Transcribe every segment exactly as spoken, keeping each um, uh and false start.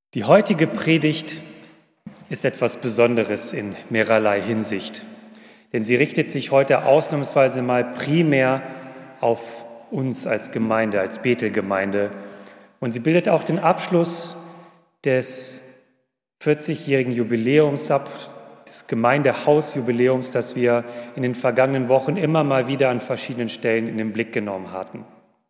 Die heutige Predigt ist etwas Besonderes in mehrerlei Hinsicht, denn sie richtet sich heute ausnahmsweise mal primär auf uns als Gemeinde, als Bethel-Gemeinde, und sie bildet auch den Abschluss des vierzigjährigen Jubiläums ab, des Gemeindehausjubiläums, das wir in den vergangenen Wochen immer mal wieder an verschiedenen Stellen in den Blick genommen hatten.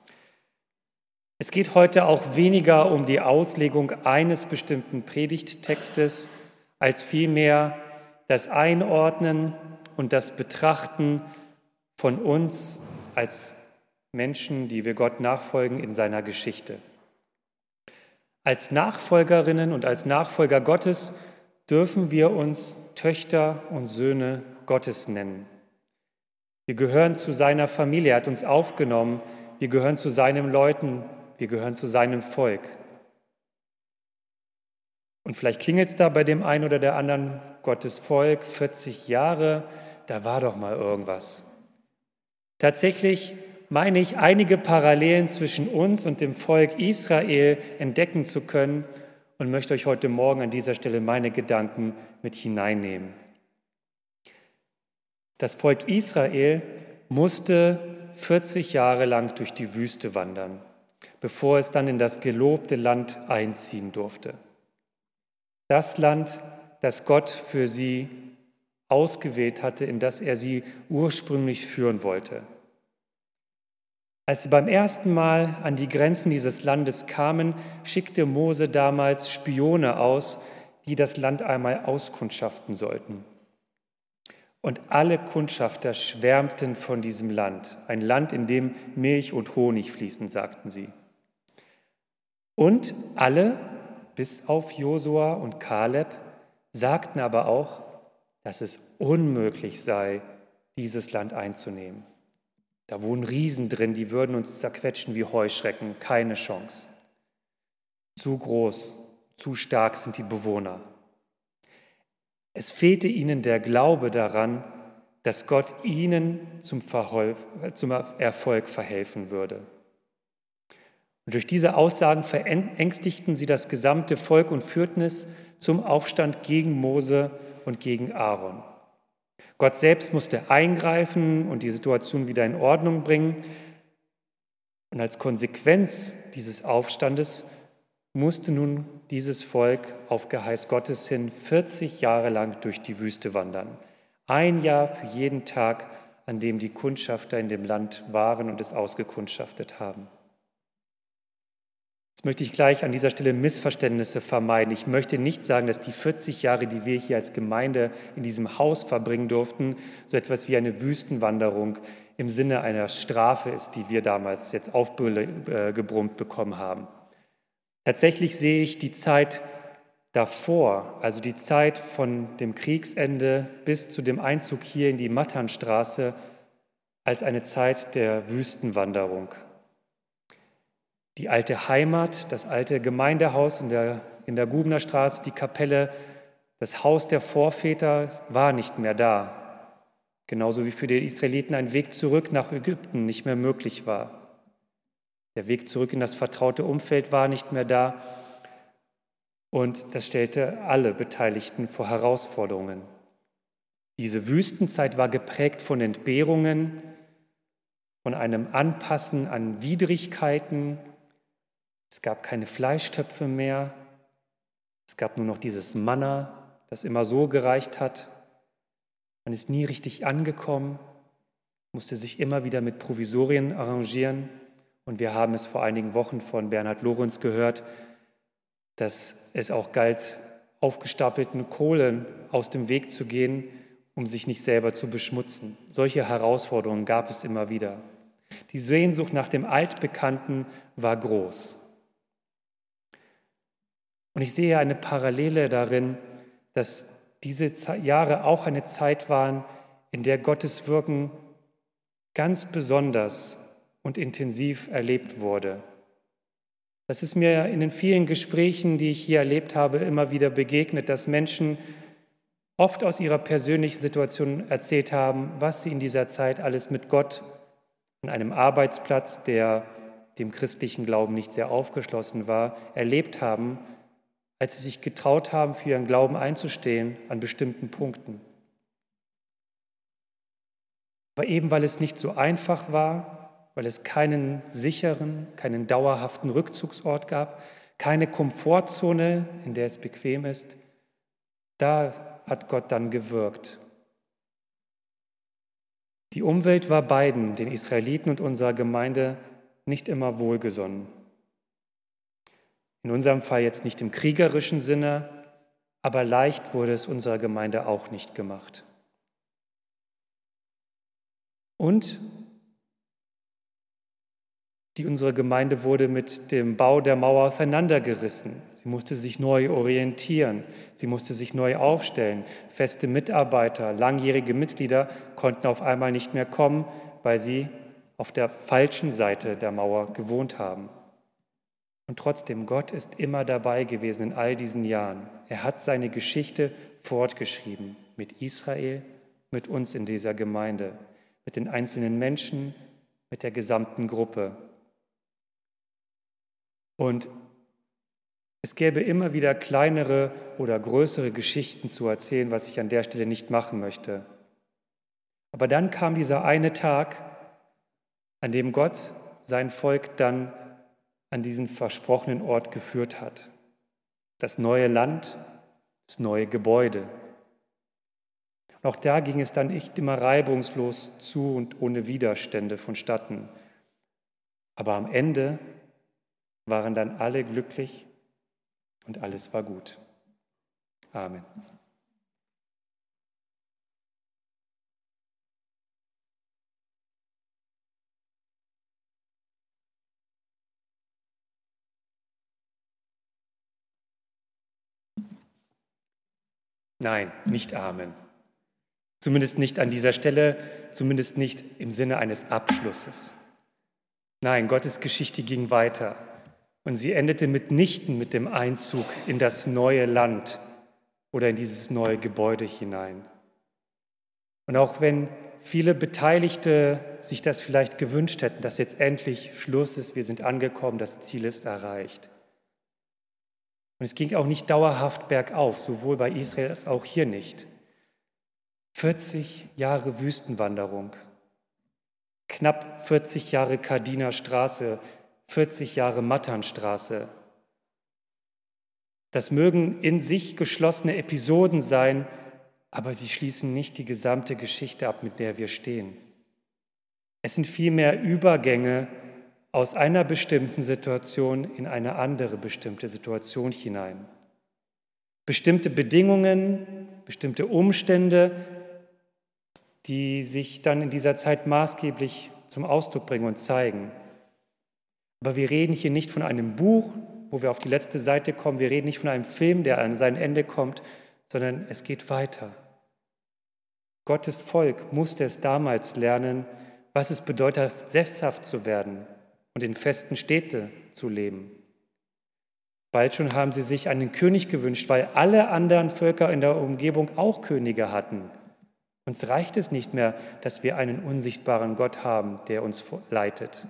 Es geht heute auch weniger um die Auslegung eines bestimmten Predigttextes, als vielmehr das Einordnen und das Betrachten von uns als Menschen, die wir Gott nachfolgen, in seiner Geschichte. Als Nachfolgerinnen und als Nachfolger Gottes dürfen wir uns Töchter und Söhne Gottes nennen. Wir gehören zu seiner Familie, er hat uns aufgenommen, wir gehören zu seinen Leuten, wir gehören zu seinem Volk. Und vielleicht klingelt es da bei dem einen oder der anderen, Gottes Volk, vierzig Jahre, da war doch mal irgendwas. Tatsächlich meine ich, einige Parallelen zwischen uns und dem Volk Israel entdecken zu können und möchte euch heute Morgen an dieser Stelle meine Gedanken mit hineinnehmen. Das Volk Israel musste vierzig Jahre lang durch die Wüste wandern, bevor es dann in das gelobte Land einziehen durfte. Das Land, das Gott für sie ausgewählt hatte, in das er sie ursprünglich führen wollte. Als sie beim ersten Mal an die Grenzen dieses Landes kamen, schickte Mose damals Spione aus, die das Land einmal auskundschaften sollten. Und alle Kundschafter schwärmten von diesem Land, ein Land, in dem Milch und Honig fließen, sagten sie. Und alle, bis auf Josua und Kaleb, sagten aber auch, dass es unmöglich sei, dieses Land einzunehmen. Da wohnen Riesen drin, die würden uns zerquetschen wie Heuschrecken, keine Chance. Zu groß, zu stark sind die Bewohner. Es fehlte ihnen der Glaube daran, dass Gott ihnen zum, Verhol- zum Erfolg verhelfen würde. Und durch diese Aussagen verängstigten sie das gesamte Volk und führten es zum Aufstand gegen Mose und gegen Aaron. Gott selbst musste eingreifen und die Situation wieder in Ordnung bringen. Und als Konsequenz dieses Aufstandes musste nun dieses Volk auf Geheiß Gottes hin vierzig Jahre lang durch die Wüste wandern. Ein Jahr für jeden Tag, an dem die Kundschafter in dem Land waren und es ausgekundschaftet haben. Jetzt möchte ich gleich an dieser Stelle Missverständnisse vermeiden. Ich möchte nicht sagen, dass die vierzig Jahre, die wir hier als Gemeinde in diesem Haus verbringen durften, so etwas wie eine Wüstenwanderung im Sinne einer Strafe ist, die wir damals jetzt aufgebrummt bekommen haben. Tatsächlich sehe ich die Zeit davor, also die Zeit von dem Kriegsende bis zu dem Einzug hier in die Matternstraße, als eine Zeit der Wüstenwanderung. Die alte Heimat, das alte Gemeindehaus in der, in der Gubnerstraße, die Kapelle, das Haus der Vorväter war nicht mehr da. Genauso wie für die Israeliten ein Weg zurück nach Ägypten nicht mehr möglich war. Der Weg zurück in das vertraute Umfeld war nicht mehr da. Und das stellte alle Beteiligten vor Herausforderungen. Diese Wüstenzeit war geprägt von Entbehrungen, von einem Anpassen an Widrigkeiten. Es gab keine Fleischtöpfe mehr, es gab nur noch dieses Manna, das immer so gereicht hat. Man ist nie richtig angekommen, musste sich immer wieder mit Provisorien arrangieren. Und wir haben es vor einigen Wochen von Bernhard Lorenz gehört, dass es auch galt, aufgestapelten Kohlen aus dem Weg zu gehen, um sich nicht selber zu beschmutzen. Solche Herausforderungen gab es immer wieder. Die Sehnsucht nach dem Altbekannten war groß. Und ich sehe eine Parallele darin, dass diese Jahre auch eine Zeit waren, in der Gottes Wirken ganz besonders und intensiv erlebt wurde. Das ist mir in den vielen Gesprächen, die ich hier erlebt habe, immer wieder begegnet, dass Menschen oft aus ihrer persönlichen Situation erzählt haben, was sie in dieser Zeit alles mit Gott an einem Arbeitsplatz, der dem christlichen Glauben nicht sehr aufgeschlossen war, erlebt haben, als sie sich getraut haben, für ihren Glauben einzustehen an bestimmten Punkten. Aber eben weil es nicht so einfach war, weil es keinen sicheren, keinen dauerhaften Rückzugsort gab, keine Komfortzone, in der es bequem ist, da hat Gott dann gewirkt. Die Umwelt war beiden, den Israeliten und unserer Gemeinde, nicht immer wohlgesonnen. In unserem Fall jetzt nicht im kriegerischen Sinne, aber leicht wurde es unserer Gemeinde auch nicht gemacht. Und die, unsere Gemeinde wurde mit dem Bau der Mauer auseinandergerissen. Sie musste sich neu orientieren, sie musste sich neu aufstellen. Feste Mitarbeiter, langjährige Mitglieder konnten auf einmal nicht mehr kommen, weil sie auf der falschen Seite der Mauer gewohnt haben. Und trotzdem, Gott ist immer dabei gewesen in all diesen Jahren. Er hat seine Geschichte fortgeschrieben mit Israel, mit uns in dieser Gemeinde, mit den einzelnen Menschen, mit der gesamten Gruppe. Und es gäbe immer wieder kleinere oder größere Geschichten zu erzählen, was ich an der Stelle nicht machen möchte. Aber dann kam dieser eine Tag, an dem Gott sein Volk dann an diesen versprochenen Ort geführt hat. Das neue Land, das neue Gebäude. Und auch da ging es dann nicht immer reibungslos zu und ohne Widerstände vonstatten. Aber am Ende waren dann alle glücklich und alles war gut. Amen. Nein, nicht Amen. Zumindest nicht an dieser Stelle, zumindest nicht im Sinne eines Abschlusses. Nein, Gottes Geschichte ging weiter und sie endete mitnichten mit dem Einzug in das neue Land oder in dieses neue Gebäude hinein. Und auch wenn viele Beteiligte sich das vielleicht gewünscht hätten, dass jetzt endlich Schluss ist, wir sind angekommen, das Ziel ist erreicht. Und es ging auch nicht dauerhaft bergauf, sowohl bei Israel als auch hier nicht. vierzig Jahre Wüstenwanderung, knapp vierzig Jahre Kardiner Straße, vierzig Jahre Matternstraße. Das mögen in sich geschlossene Episoden sein, aber sie schließen nicht die gesamte Geschichte ab, mit der wir stehen. Es sind vielmehr Übergänge aus einer bestimmten Situation in eine andere bestimmte Situation hinein. Bestimmte Bedingungen, bestimmte Umstände, die sich dann in dieser Zeit maßgeblich zum Ausdruck bringen und zeigen. Aber wir reden hier nicht von einem Buch, wo wir auf die letzte Seite kommen, wir reden nicht von einem Film, der an sein Ende kommt, sondern es geht weiter. Gottes Volk musste es damals lernen, was es bedeutet, sesshaft zu werden und in festen Städten zu leben. Bald schon haben sie sich einen König gewünscht, weil alle anderen Völker in der Umgebung auch Könige hatten. Uns reicht es nicht mehr, dass wir einen unsichtbaren Gott haben, der uns leitet.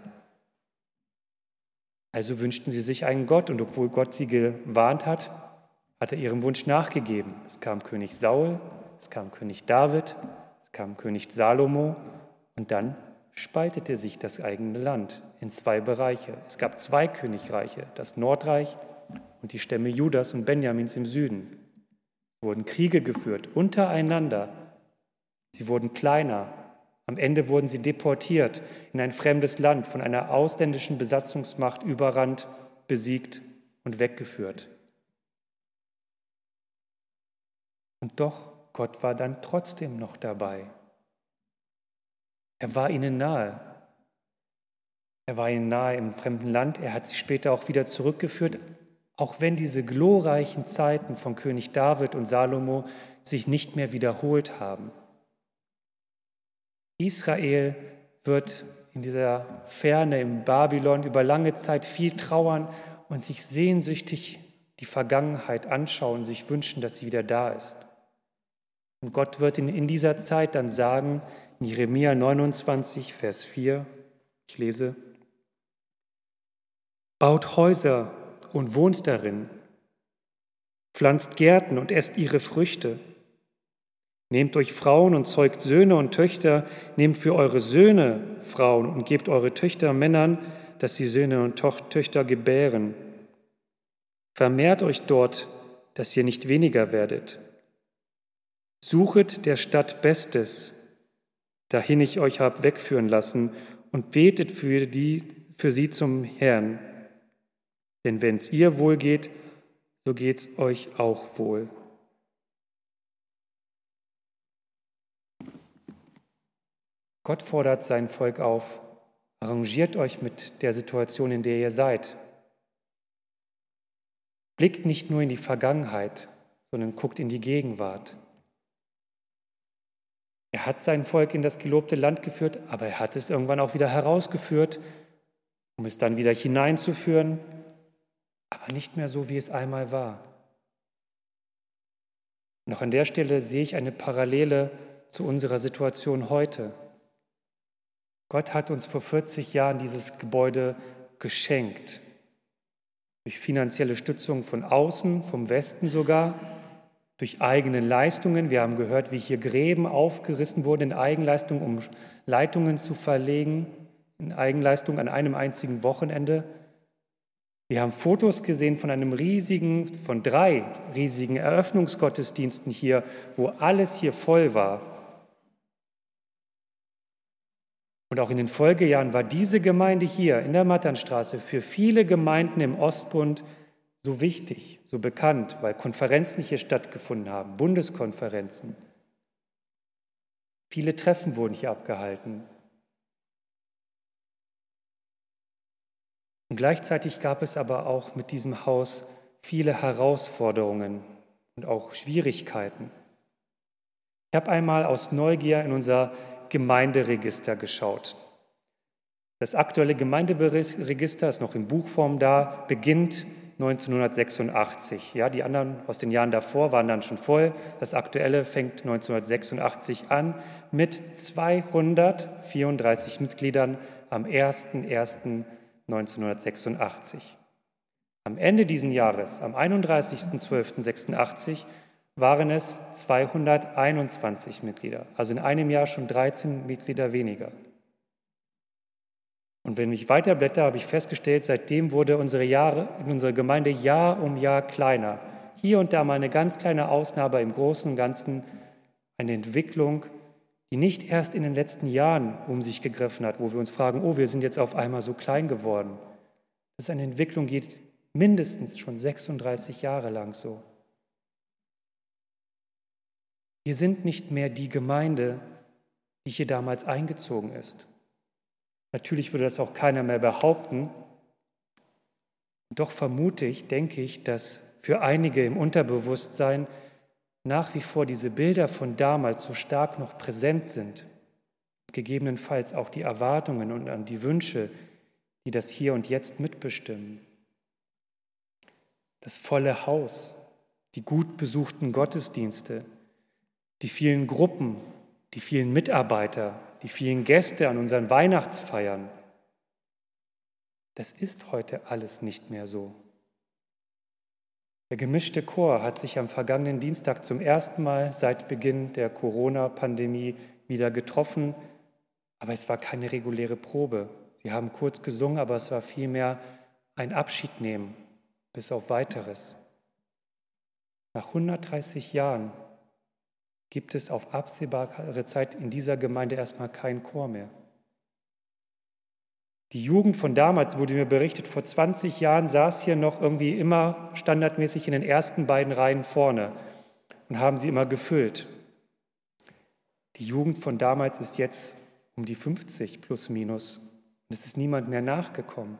Also wünschten sie sich einen Gott, und obwohl Gott sie gewarnt hat, hat er ihrem Wunsch nachgegeben. Es kam König Saul, es kam König David, es kam König Salomo und dann spaltete sich das eigene Land in zwei Bereiche. Es gab zwei Königreiche, das Nordreich und die Stämme Judas und Benjamins im Süden. Es wurden Kriege geführt untereinander. Sie wurden kleiner. Am Ende wurden sie deportiert in ein fremdes Land, von einer ausländischen Besatzungsmacht überrannt, besiegt und weggeführt. Und doch, Gott war dann trotzdem noch dabei. Er war ihnen nahe. Er war ihnen nahe im fremden Land. Er hat sie später auch wieder zurückgeführt, auch wenn diese glorreichen Zeiten von König David und Salomo sich nicht mehr wiederholt haben. Israel wird in dieser Ferne im Babylon über lange Zeit viel trauern und sich sehnsüchtig die Vergangenheit anschauen, sich wünschen, dass sie wieder da ist. Und Gott wird in, in dieser Zeit dann sagen, in Jeremia neunundzwanzig, Vers vier, ich lese, baut Häuser und wohnt darin, pflanzt Gärten und esst ihre Früchte. Nehmt euch Frauen und zeugt Söhne und Töchter, nehmt für eure Söhne Frauen und gebt eure Töchter Männern, dass sie Söhne und Töchter gebären. Vermehrt euch dort, dass ihr nicht weniger werdet. Suchet der Stadt Bestes, dahin ich euch hab wegführen lassen, und betet für, die, für sie zum Herrn. Denn wenn es ihr wohl geht, so geht's euch auch wohl. Gott fordert sein Volk auf, arrangiert euch mit der Situation, in der ihr seid. Blickt nicht nur in die Vergangenheit, sondern guckt in die Gegenwart. Er hat sein Volk in das gelobte Land geführt, aber er hat es irgendwann auch wieder herausgeführt, um es dann wieder hineinzuführen, aber nicht mehr so, wie es einmal war. Und auch an der Stelle sehe ich eine Parallele zu unserer Situation heute. Gott hat uns vor vierzig Jahren dieses Gebäude geschenkt. Durch finanzielle Stützung von außen, vom Westen sogar, durch eigene Leistungen. Wir haben gehört, wie hier Gräben aufgerissen wurden in Eigenleistung, um Leitungen zu verlegen, in Eigenleistung an einem einzigen Wochenende. Wir haben Fotos gesehen von einem riesigen, von drei riesigen Eröffnungsgottesdiensten hier, wo alles hier voll war. Und auch in den Folgejahren war diese Gemeinde hier in der Matternstraße für viele Gemeinden im Ostbund so wichtig, so bekannt, weil Konferenzen hier stattgefunden haben, Bundeskonferenzen. Viele Treffen wurden hier abgehalten. Und gleichzeitig gab es aber auch mit diesem Haus viele Herausforderungen und auch Schwierigkeiten. Ich habe einmal aus Neugier in unser Gemeinderegister geschaut. Das aktuelle Gemeinderegister ist noch in Buchform da, beginnt neunzehnhundertsechsundachtzig. Ja, die anderen aus den Jahren davor waren dann schon voll. Das aktuelle fängt neunzehnhundertsechsundachtzig an mit zweihundertvierunddreißig Mitgliedern am ersten ersten neunzehnhundertsechsundachtzig. Am Ende dieses Jahres, am einunddreißigsten zwölften sechsundachtzig, waren es zweihunderteinundzwanzig Mitglieder, also in einem Jahr schon dreizehn Mitglieder weniger. Und wenn ich weiterblätter, habe ich festgestellt, seitdem wurde unsere, Jahre, unsere Gemeinde Jahr um Jahr kleiner. Hier und da mal eine ganz kleine Ausnahme, aber im Großen und Ganzen eine Entwicklung, die nicht erst in den letzten Jahren um sich gegriffen hat, wo wir uns fragen, oh, wir sind jetzt auf einmal so klein geworden. Das ist eine Entwicklung, die geht mindestens schon sechsunddreißig Jahre lang so. Wir sind nicht mehr die Gemeinde, die hier damals eingezogen ist. Natürlich würde das auch keiner mehr behaupten. Doch vermute ich, denke ich, dass für einige im Unterbewusstsein nach wie vor diese Bilder von damals so stark noch präsent sind. Gegebenenfalls auch die Erwartungen und an die Wünsche, die das Hier und Jetzt mitbestimmen. Das volle Haus, die gut besuchten Gottesdienste, die vielen Gruppen, die vielen Mitarbeiter, die vielen Gäste an unseren Weihnachtsfeiern. Das ist heute alles nicht mehr so. Der gemischte Chor hat sich am vergangenen Dienstag zum ersten Mal seit Beginn der Corona-Pandemie wieder getroffen, aber es war keine reguläre Probe. Sie haben kurz gesungen, aber es war vielmehr ein Abschiednehmen, bis auf Weiteres. Nach hundertdreißig Jahren gibt es auf absehbare Zeit in dieser Gemeinde erstmal keinen Chor mehr. Die Jugend von damals, wurde mir berichtet, vor zwanzig Jahren saß hier noch irgendwie immer standardmäßig in den ersten beiden Reihen vorne und haben sie immer gefüllt. Die Jugend von damals ist jetzt um die fünfzig plus minus und es ist niemand mehr nachgekommen.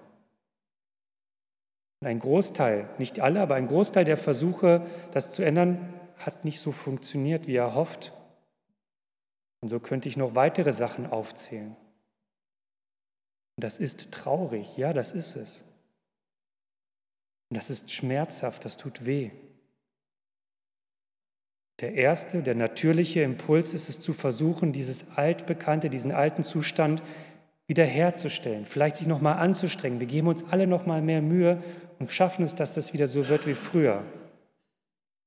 Und ein Großteil, nicht alle, aber ein Großteil der Versuche, das zu ändern, hat nicht so funktioniert, wie er hofft. Und so könnte ich noch weitere Sachen aufzählen. Und das ist traurig, ja, das ist es. Und das ist schmerzhaft, das tut weh. Der erste, der natürliche Impuls ist es zu versuchen, dieses altbekannte, diesen alten Zustand wiederherzustellen, vielleicht sich nochmal anzustrengen. Wir geben uns alle nochmal mehr Mühe und schaffen es, dass das wieder so wird wie früher.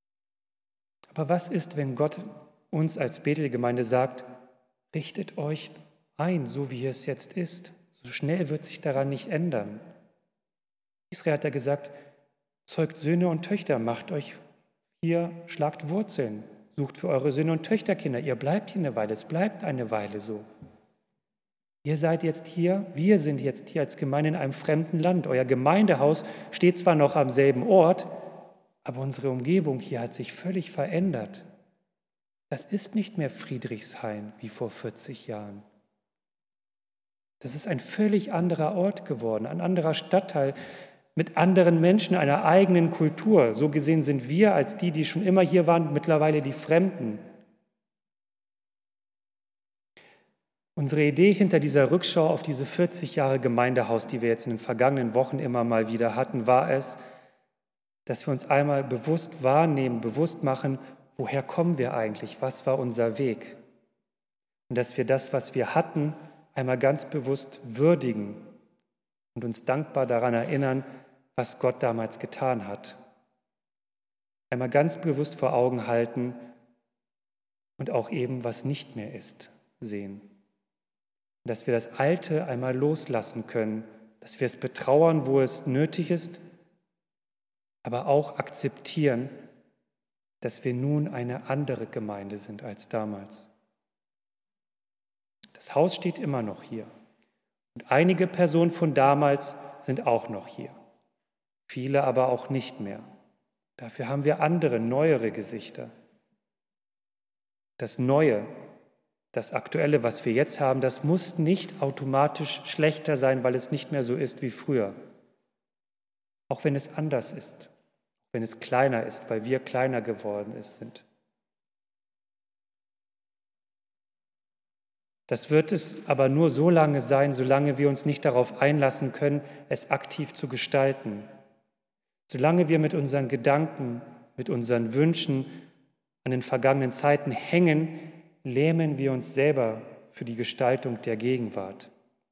Aber was ist, wenn Gott uns als Bethel-Gemeinde sagt, richtet euch ein, so wie es jetzt ist? So schnell wird sich daran nicht ändern. Israel hat ja gesagt, zeugt Söhne und Töchter, macht euch hier, schlagt Wurzeln, sucht für eure Söhne und Töchterkinder. Ihr bleibt hier eine Weile, es bleibt eine Weile so. Ihr seid jetzt hier, wir sind jetzt hier als Gemeinde in einem fremden Land. Euer Gemeindehaus steht zwar noch am selben Ort, aber unsere Umgebung hier hat sich völlig verändert. Das ist nicht mehr Friedrichshain wie vor vierzig Jahren. Das ist ein völlig anderer Ort geworden, ein anderer Stadtteil mit anderen Menschen, einer eigenen Kultur. So gesehen sind wir als die, die schon immer hier waren, mittlerweile die Fremden. Unsere Idee hinter dieser Rückschau auf diese vierzig Jahre Gemeindehaus, die wir jetzt in den vergangenen Wochen immer mal wieder hatten, war es, dass wir uns einmal bewusst wahrnehmen, bewusst machen, woher kommen wir eigentlich, was war unser Weg? Und dass wir das, was wir hatten, einmal ganz bewusst würdigen und uns dankbar daran erinnern, was Gott damals getan hat. Einmal ganz bewusst vor Augen halten und auch eben, was nicht mehr ist, sehen. Dass wir das Alte einmal loslassen können, dass wir es betrauern, wo es nötig ist, aber auch akzeptieren, dass wir nun eine andere Gemeinde sind als damals. Das Haus steht immer noch hier und einige Personen von damals sind auch noch hier, viele aber auch nicht mehr. Dafür haben wir andere, neuere Gesichter. Das Neue, das Aktuelle, was wir jetzt haben, das muss nicht automatisch schlechter sein, weil es nicht mehr so ist wie früher. Auch wenn es anders ist, wenn es kleiner ist, weil wir kleiner geworden sind. Das wird es aber nur so lange sein, solange wir uns nicht darauf einlassen können, es aktiv zu gestalten. Solange wir mit unseren Gedanken, mit unseren Wünschen an den vergangenen Zeiten hängen, lähmen wir uns selber für die Gestaltung der Gegenwart.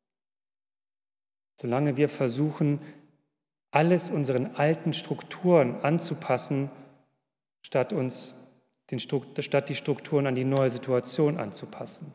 Solange wir versuchen, alles unseren alten Strukturen anzupassen, statt uns den, statt die Strukturen an die neue Situation anzupassen.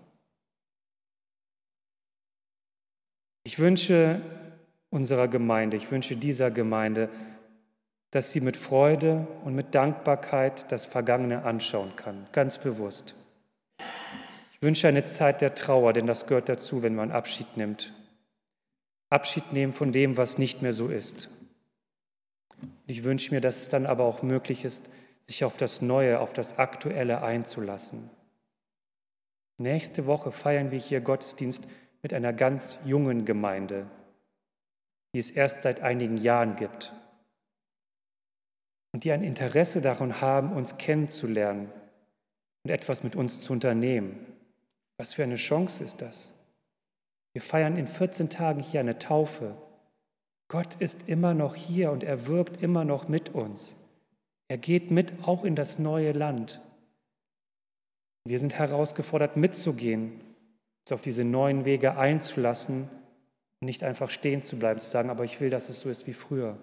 Ich wünsche unserer Gemeinde, ich wünsche dieser Gemeinde, dass sie mit Freude und mit Dankbarkeit das Vergangene anschauen kann, ganz bewusst. Ich wünsche eine Zeit der Trauer, denn das gehört dazu, wenn man Abschied nimmt. Abschied nehmen von dem, was nicht mehr so ist. Und ich wünsche mir, dass es dann aber auch möglich ist, sich auf das Neue, auf das Aktuelle einzulassen. Nächste Woche feiern wir hier Gottesdienst mit einer ganz jungen Gemeinde, die es erst seit einigen Jahren gibt und die ein Interesse daran haben, uns kennenzulernen und etwas mit uns zu unternehmen. Was für eine Chance ist das? Wir feiern in vierzehn Tagen hier eine Taufe. Gott ist immer noch hier und er wirkt immer noch mit uns. Er geht mit auch in das neue Land. Wir sind herausgefordert, mitzugehen, uns auf diese neuen Wege einzulassen und nicht einfach stehen zu bleiben, zu sagen, aber ich will, dass es so ist wie früher.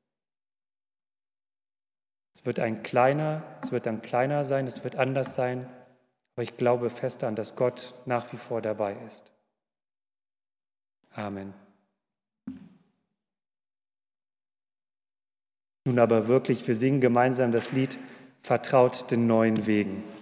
Es wird ein kleiner, es wird dann kleiner sein, es wird anders sein, aber ich glaube fest daran, dass Gott nach wie vor dabei ist. Amen. Nun aber wirklich, wir singen gemeinsam das Lied Vertraut den neuen Wegen.